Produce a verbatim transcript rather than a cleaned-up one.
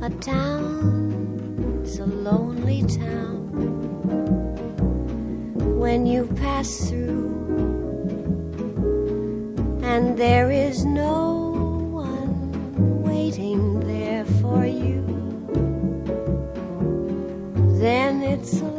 A town's a lonely town when you pass through, and there is no one waiting there for you. Then it's a